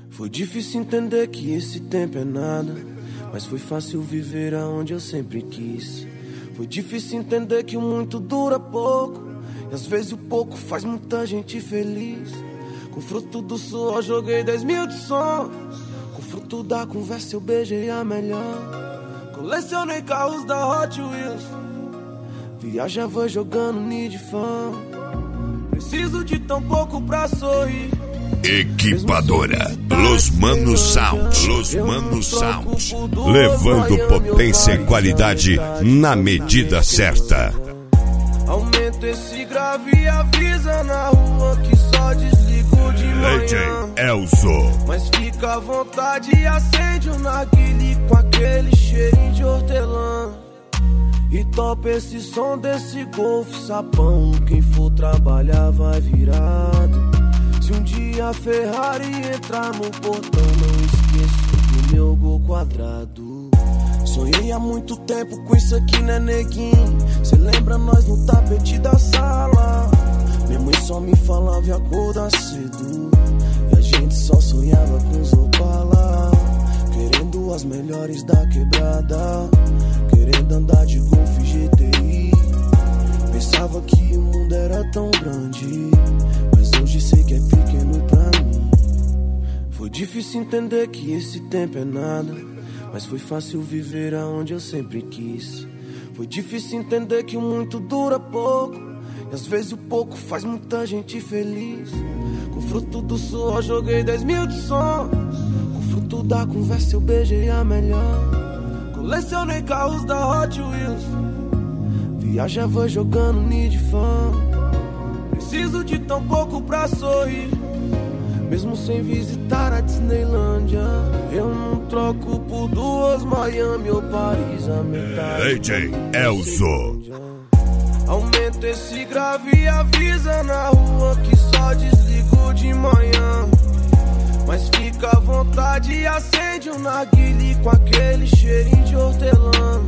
Foi difícil entender que esse tempo é nada, mas foi fácil viver aonde eu sempre quis. Foi difícil entender que o muito dura pouco, e às vezes o pouco faz muita gente feliz. Com fruto do suor joguei 10 mil de sonhos, com fruto da conversa eu beijei a melhor. Colecionei carros da Hot Wheels, viajava jogando Need Fan. Preciso de tão pouco pra sorrir. Equipadora Los Manos Sound, Los Manos Sound, levando potência e qualidade na medida certa. Aumenta esse grave e avisa na rua que só desligo de manhã. DJ Elzo. Mas fica à vontade e acende o narguile com aquele cheirinho de hortelã. E topa esse som desse Golf sapão. Quem for trabalhar vai virado. Se um dia a Ferrari entrar no portão, não esqueço do meu gol quadrado. Sonhei há muito tempo com isso aqui, né, neguinho? Cê lembra nós no tapete da sala? Minha mãe só me falava e acordar cedo, e a gente só sonhava com os Opala. Querendo as melhores da quebrada, querendo andar de Golf GTI. Pensava que o mundo era tão grande, mas hoje sei que é pequeno pra mim. Foi difícil entender que esse tempo é nada, mas foi fácil viver aonde eu sempre quis. Foi difícil entender que o muito dura pouco, e às vezes o pouco faz muita gente feliz. Com fruto do suor joguei 10 mil de sonhos, com fruto da conversa eu beijei a melhor. Colecionei carros da Hot Wheels, viajava jogando Need Fan. Preciso de tão pouco pra sorrir, mesmo sem visitar a Disneylândia. Eu não troco por duas Miami ou Paris, a metade. DJ Elzo. Aumenta esse grave e avisa na rua que só desligo de manhã. Mas fica à vontade e acende um narguile com aquele cheirinho de hortelã.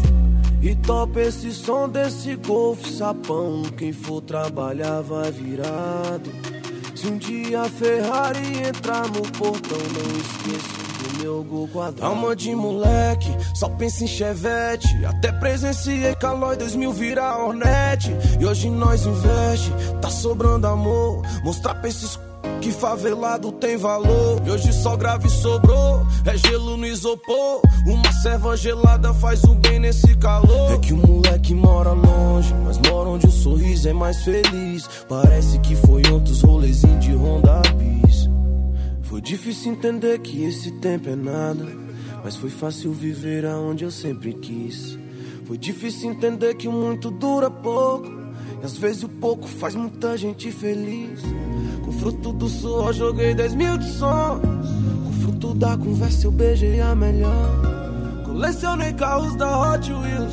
E topa esse som desse Golf sapão. Quem for trabalhar vai virado. Se um dia a Ferrari entrar no portão, não esqueço do meu gol quadrado. Alma de moleque, só pensa em Chevette. Até presenciei Calói 2000 virar Hornet. E hoje nós investe, tá sobrando amor. Mostrar pra esses que favelado tem valor. E hoje só grave sobrou, é gelo no isopor. Uma serva gelada faz um bem nesse calor. É que o moleque mora longe, mas mora onde o sorriso é mais feliz. Parece que foi outros rolezinhos de Honda Bis. Foi difícil entender que esse tempo é nada, mas foi fácil viver aonde eu sempre quis. Foi difícil entender que o muito dura pouco, e às vezes o pouco faz muita gente feliz. Com fruto do suor joguei 10 mil de sonhos, com fruto da conversa eu beijei a melhor. Colecionei carros da Hot Wheels,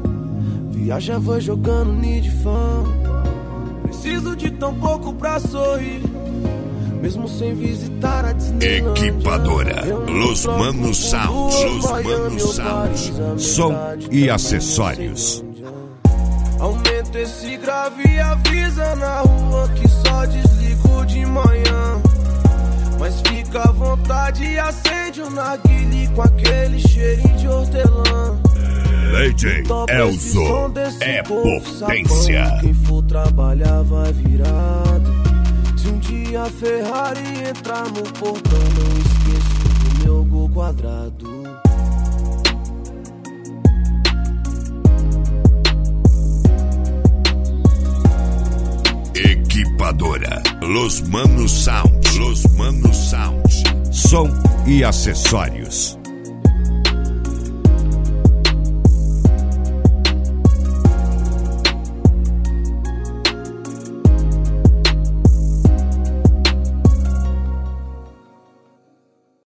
viajava jogando Need Fan. Preciso de tão pouco pra sorrir, mesmo sem visitar a Disneylândia. Equipadora Los Manos Sound, Los Manos Sound, som e acessórios. Aumenta esse grave e avisa na rua que só desligo de manhã. Mas fica à vontade e acende o narguile com aquele cheirinho de hortelã. DJ Elzo é potência. Quem for trabalhar vai virado. Se um dia a Ferrari entrar no portão, não esqueço do meu gol quadrado. Equipadora Los Manos Sound, Los Manos Sound, som e acessórios.